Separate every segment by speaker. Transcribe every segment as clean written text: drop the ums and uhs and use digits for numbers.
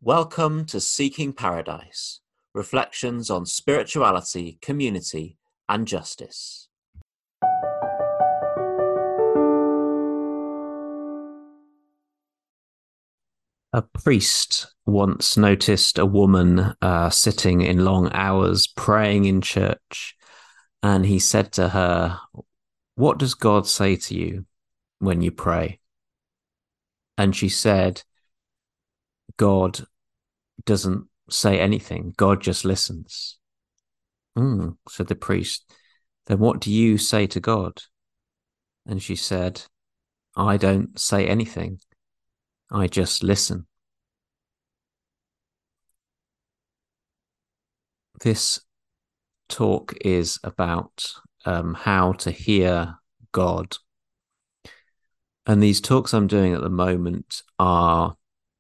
Speaker 1: Welcome to Seeking Paradise, reflections on spirituality, community, and justice. A priest once noticed a woman sitting in long hours praying in church, and he said to her, "What does God say to you when you pray?" And she said, "God doesn't say anything. God just listens." Said the priest. "Then what do you say to God?" And she said, "I don't say anything. I just listen." This talk is about how to hear God. And these talks I'm doing at the moment are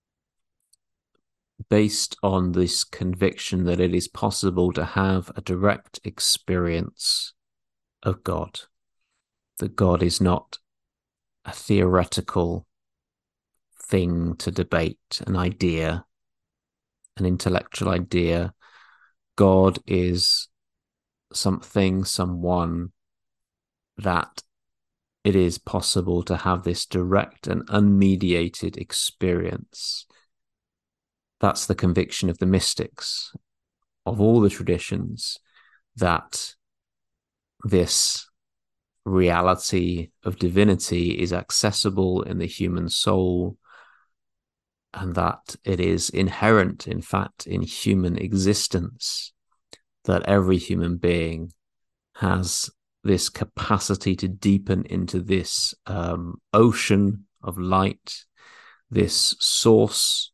Speaker 1: based on this conviction that it is possible to have a direct experience of God, that God is not a theoretical thing to debate, an idea, an intellectual idea. God is something, someone that it is possible to have this direct and unmediated experience. That's the conviction of the mystics, of all the traditions, that this reality of divinity is accessible in the human soul, and that it is inherent, in fact, in human existence, that every human being has this capacity to deepen into this ocean of light, this source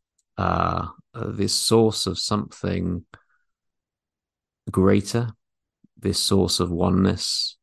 Speaker 1: of something greater, this source of oneness.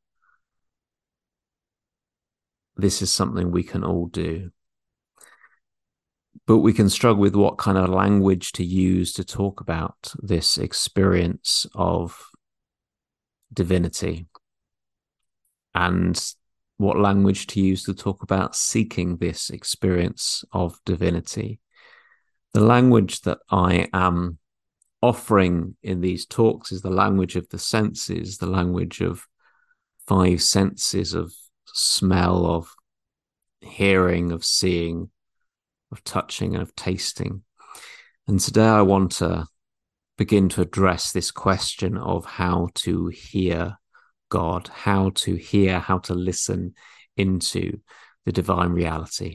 Speaker 1: This is something we can all do. But we can struggle with what kind of language to use to talk about this experience of divinity, and what language to use to talk about seeking this experience of divinity. The language that I am offering in these talks is the language of the senses, the language of 5 senses, of smell, of hearing, of seeing, of touching, and of tasting. And today I want to begin to address this question of how to hear God, how to hear, how to listen into the divine reality.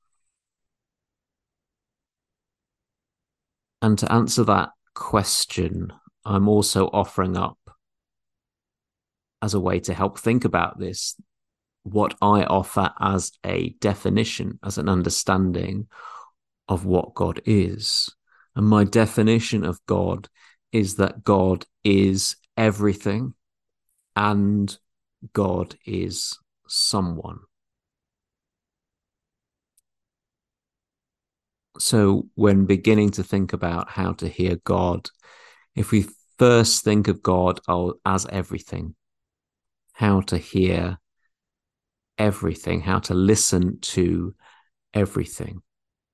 Speaker 1: And to answer that question, I'm also offering up, as a way to help think about this, what I offer as a definition, as an understanding of what God is. And my definition of God is that God is everything, and God is someone. So when beginning to think about how to hear God, if we first think of God as everything, how to hear everything, how to listen to everything.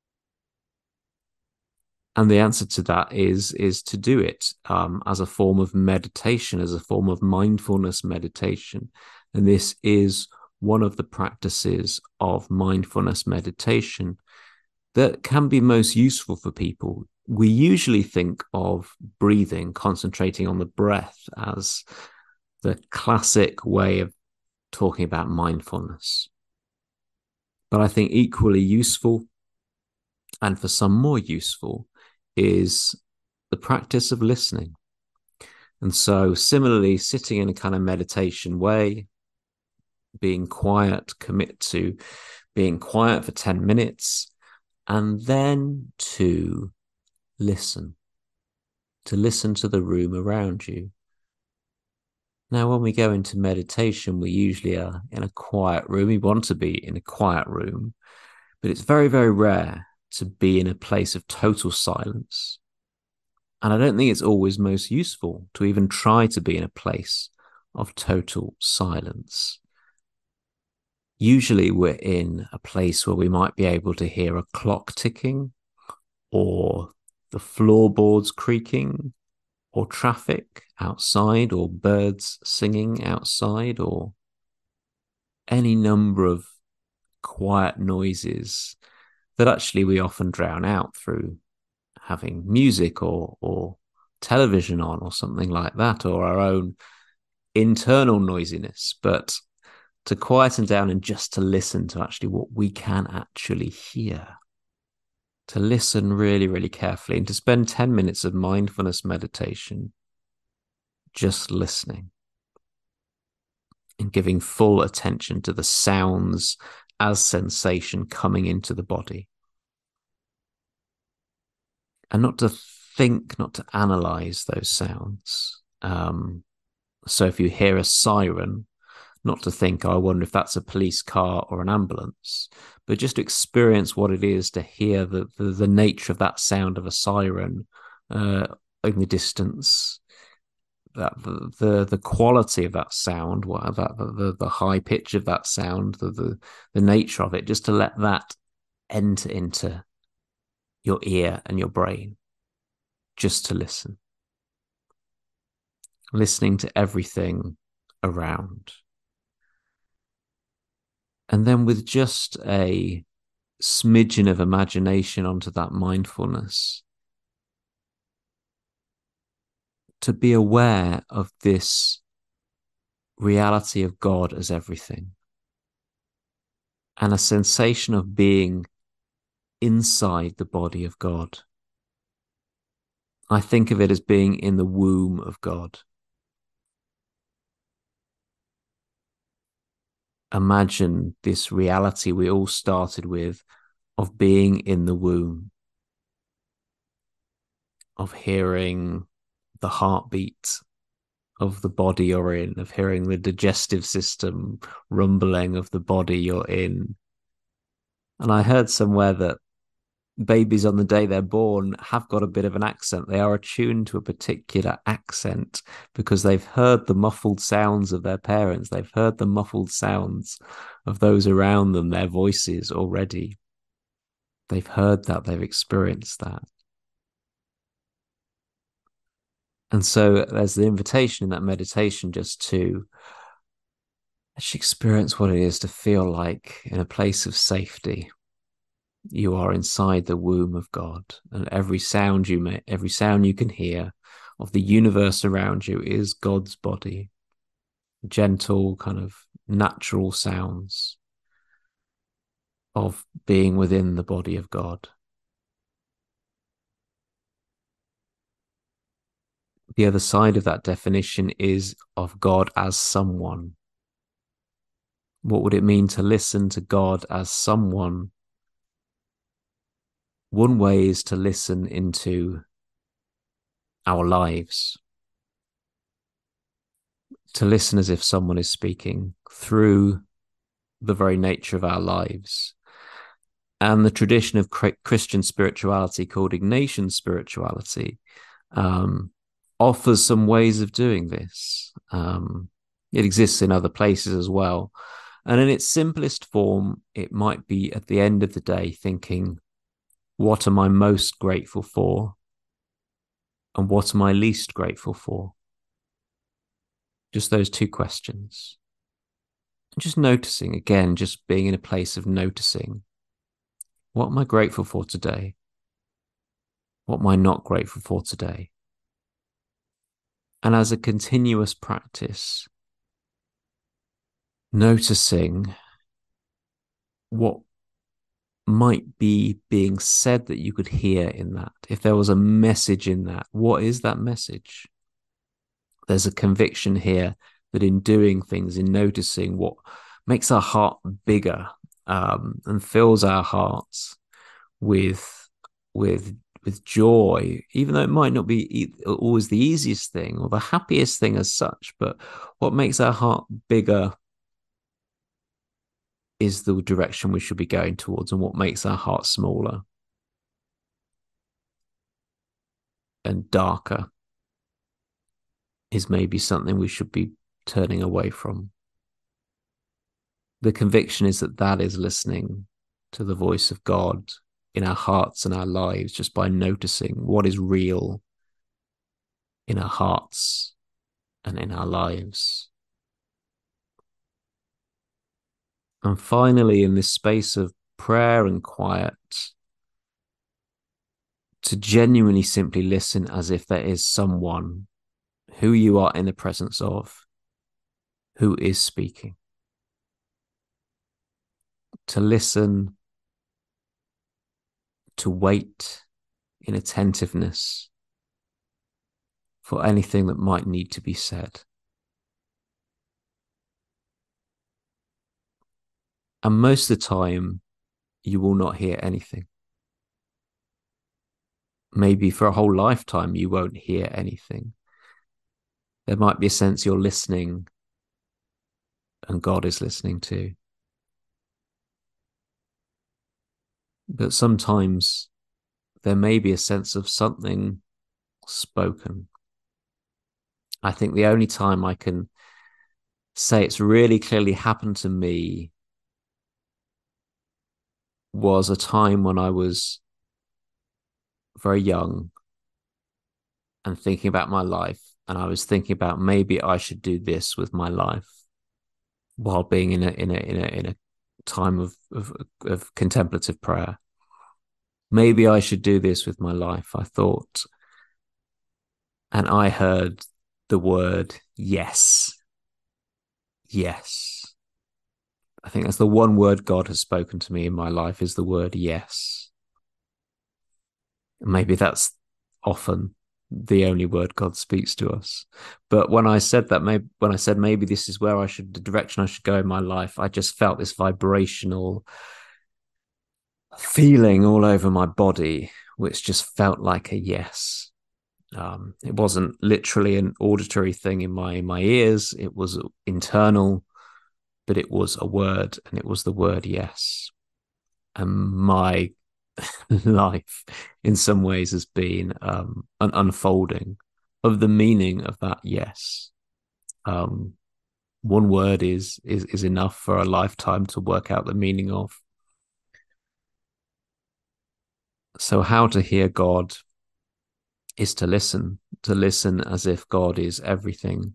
Speaker 1: And the answer to that is to do it as a form of meditation, as a form of mindfulness meditation. And this is one of the practices of mindfulness meditation that can be most useful for people. We usually think of breathing, concentrating on the breath, as the classic way of talking about mindfulness. But I think equally useful, and for some more useful, is the practice of listening. And so similarly, sitting in a kind of meditation way, being quiet, commit to being quiet for 10 minutes, and then to listen to the room around you. Now, when we go into meditation, we usually are in a quiet room. We want to be in a quiet room, but it's very, very rare to be in a place of total silence. And I don't think it's always most useful to even try to be in a place of total silence. Usually we're in a place where we might be able to hear a clock ticking, or the floorboards creaking, or traffic outside, or birds singing outside, or any number of quiet noises that actually we often drown out through having music or television on or something like that, or our own internal noisiness. But to quieten down and just to listen to actually what we can actually hear, to listen really, really carefully, and to spend 10 minutes of mindfulness meditation just listening and giving full attention to the sounds as sensation coming into the body. And not to think, not to analyze those sounds. So if you hear a siren, not to think, oh, I wonder if that's a police car or an ambulance, but just experience what it is to hear the nature of that sound of a siren in the distance, that the quality of that sound, the high pitch of that sound, the nature of it, just to let that enter into your ear and your brain, just to listening to everything around. And then with just a smidgen of imagination onto that mindfulness, to be aware of this reality of God as everything, and a sensation of being inside the body of God. I think of it as being in the womb of God. Imagine this reality we all started with of being in the womb, of hearing the heartbeat of the body you're in, of hearing the digestive system rumbling of the body you're in. And I heard somewhere that babies on the day they're born have got a bit of an accent. They are attuned to a particular accent because they've heard the muffled sounds of their parents. They've heard the muffled sounds of those around them, their voices already. They've heard that, they've experienced that. And so there's the invitation in that meditation just to actually experience what it is to feel like in a place of safety. You are inside the womb of God, and every sound you can hear of the universe around you is God's body. Gentle, kind of natural sounds of being within the body of God. The other side of that definition is of God as someone. What would it mean to listen to God as someone? One way is to listen into our lives, to listen as if someone is speaking through the very nature of our lives. And the tradition of Christian spirituality called Ignatian spirituality offers some ways of doing this. It exists in other places as well. And in its simplest form, it might be at the end of the day thinking, what am I most grateful for? And what am I least grateful for? Just those two questions. And just noticing, again, just being in a place of noticing. What am I grateful for today? What am I not grateful for today? And as a continuous practice, noticing what might be being said that you could hear in that. If there was a message in that, what is that message? There's a conviction here that in doing things, in noticing what makes our heart bigger and fills our hearts with joy, even though it might not be always the easiest thing or the happiest thing as such, but what makes our heart bigger is the direction we should be going towards, and what makes our heart smaller and darker is maybe something we should be turning away from. The conviction is that that is listening to the voice of God in our hearts and our lives just by noticing what is real in our hearts and in our lives. And finally, in this space of prayer and quiet, to genuinely simply listen as if there is someone who you are in the presence of who is speaking. To listen, to wait in attentiveness for anything that might need to be said. And most of the time, you will not hear anything. Maybe for a whole lifetime, you won't hear anything. There might be a sense you're listening and God is listening too. But sometimes there may be a sense of something spoken. I think the only time I can say it's really clearly happened to me was a time when I was very young and thinking about my life. And I was thinking about maybe I should do this with my life while being in a time of contemplative prayer. Maybe I should do this with my life, I thought. And I heard the word yes. Yes. I think that's the one word God has spoken to me in my life, is the word yes. Maybe that's often the only word God speaks to us. But when I said that, maybe this is where the direction I should go in my life, I just felt this vibrational feeling all over my body, which just felt like a yes. It wasn't literally an auditory thing in my ears. It was internal, but it was a word, and it was the word yes. And my life in some ways has been an unfolding of the meaning of that yes. One word is enough for a lifetime to work out the meaning of. So how to hear God is to listen as if God is everything,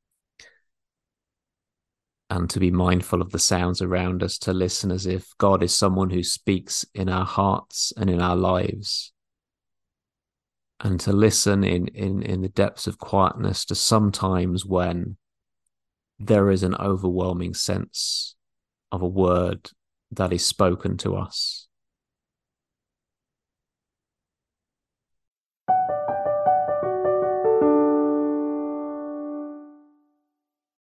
Speaker 1: and to be mindful of the sounds around us, to listen as if God is someone who speaks in our hearts and in our lives, and to listen in the depths of quietness to sometimes when there is an overwhelming sense of a word that is spoken to us,